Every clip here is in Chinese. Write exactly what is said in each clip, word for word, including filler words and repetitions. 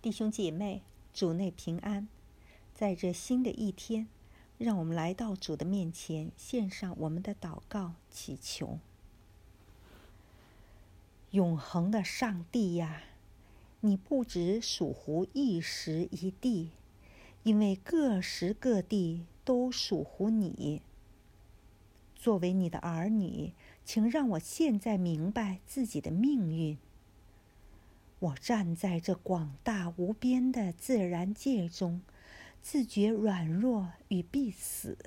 弟兄姐妹，主内平安。在这新的一天，让我们来到主的面前，献上我们的祷告祈求。永恒的上帝呀，你不只属乎一时一地，因为各时各地都属乎你。作为你的儿女，请让我现在明白自己的命运。我站在这广大无边的自然界中，自觉软弱与必死。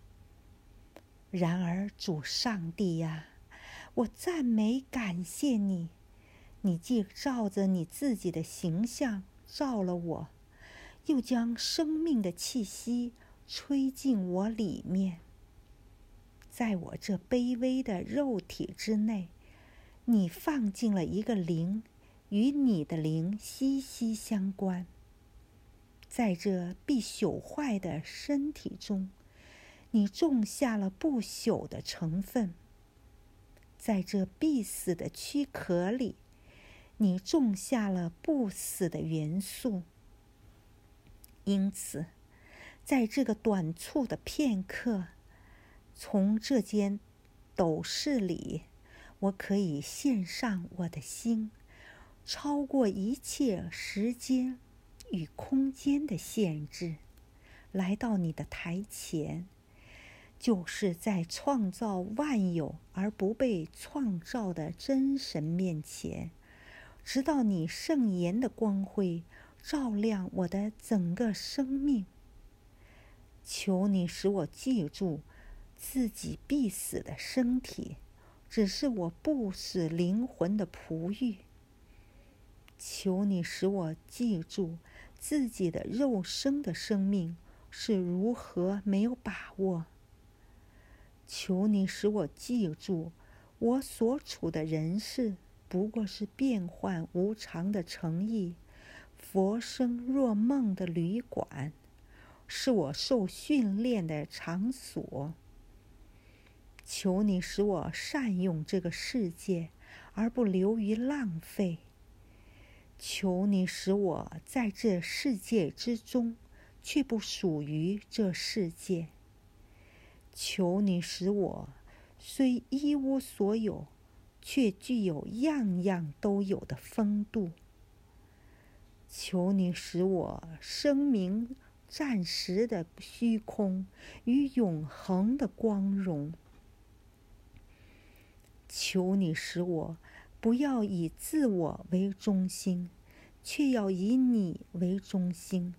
然而主上帝呀，我赞美感谢你，你既照着你自己的形象造了我，又将生命的气息吹进我里面。在我这卑微的肉体之内，你放进了一个灵，与你的灵息息相关。在这必朽坏的身体中，你种下了不朽的成分。在这必死的躯壳里，你种下了不死的元素。因此，在这个短促的片刻，从这间斗室里，我可以献上我的心，超过一切时间与空间的限制，来到你的台前，就是在创造万有而不被创造的真神面前，直到你圣言的光辉照亮我的整个生命。求你使我记住自己必死的身体只是我不死灵魂的璞玉。求你使我记住自己的肉身的生命是如何没有把握。求你使我记住我所处的人世不过是变幻无常的城邑，佛生若梦的旅馆，是我受训练的场所。求你使我善用这个世界，而不流于浪费。求你使我在这世界之中，却不属于这世界。求你使我虽一无所有，却具有样样都有的风度。求你使我声明暂时的虚空与永恒的光荣。求你使我不要以自我为中心，却要以你为中心。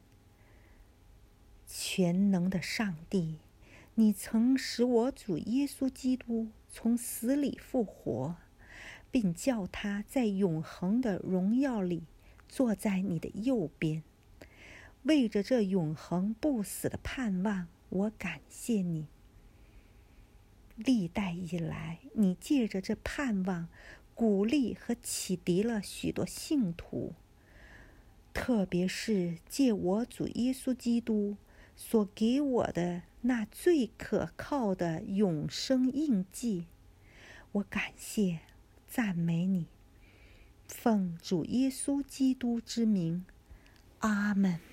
全能的上帝，你曾使我主耶稣基督从死里复活，并叫他在永恒的荣耀里坐在你的右边。为着这永恒不死的盼望，我感谢你。历代以来，你借着这盼望鼓励和启迪了许多信徒，特别是借我主耶稣基督所给我的那最可靠的永生印记。我感谢赞美你，奉主耶稣基督之名，阿们。